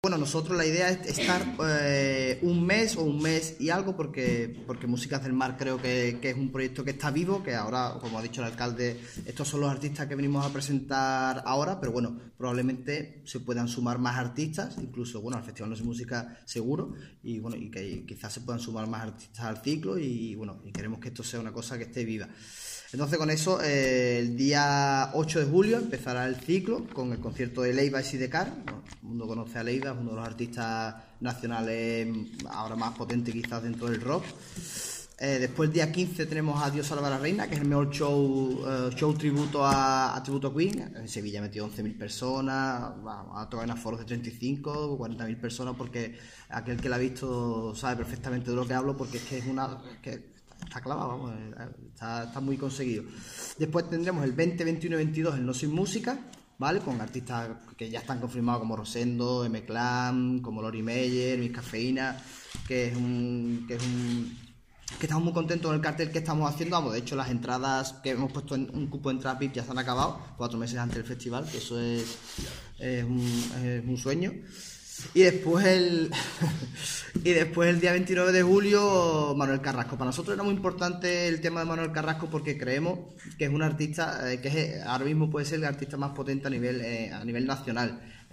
Bueno, nosotros la idea es estar un mes o un mes y algo porque Músicas del Mar creo que es un proyecto que está vivo, que ahora, como ha dicho el alcalde, estos son los artistas que venimos a presentar ahora, pero bueno, probablemente se puedan sumar más artistas, incluso, bueno, al Festival No es Música seguro, y bueno, y que quizás se puedan sumar más artistas al ciclo y bueno, y queremos que esto sea una cosa que esté viva. Entonces con eso, el día 8 de julio empezará el ciclo con el concierto de Leiva y Sidecar. Bueno, todo el mundo conoce a Leiva, es uno de los artistas nacionales ahora más potentes quizás dentro del rock. Después el día 15 tenemos a Dios salva a la reina, que es el mejor show tributo a Queen. En Sevilla ha metido 11.000 personas, vamos a tocar en aforos de 35 o 40.000 personas, porque aquel que la ha visto sabe perfectamente de lo que hablo, porque es que es una... Está clavado, vamos, está muy conseguido. Después tendremos el 20, 21 y 22 el No Soy Música, ¿vale? Con artistas que ya están confirmados como Rosendo, M-Clan, como Lori Meyer, Miss Cafeína, que estamos muy contentos con el cartel que estamos haciendo. Vamos, de hecho las entradas que hemos puesto en un cupo de entrada VIP ya se han acabado 4 meses antes del festival, que eso es un sueño. Y después el día 29 de julio, Manuel Carrasco. Para nosotros era muy importante el tema de Manuel Carrasco porque creemos que es un artista ahora mismo puede ser el artista más potente a nivel nacional.